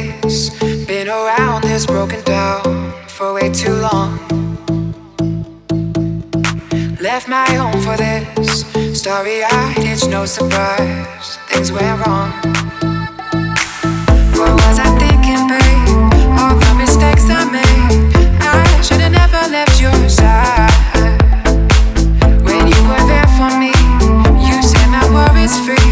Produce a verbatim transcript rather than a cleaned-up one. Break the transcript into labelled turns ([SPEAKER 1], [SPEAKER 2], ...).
[SPEAKER 1] this. Been around this, broken down for way too long. Left my home for this. Starry-eyed, it's no surprise things went wrong. What was I thinking, babe? All the mistakes I made. I should've never left your side. When you were there for me, you set my worries free.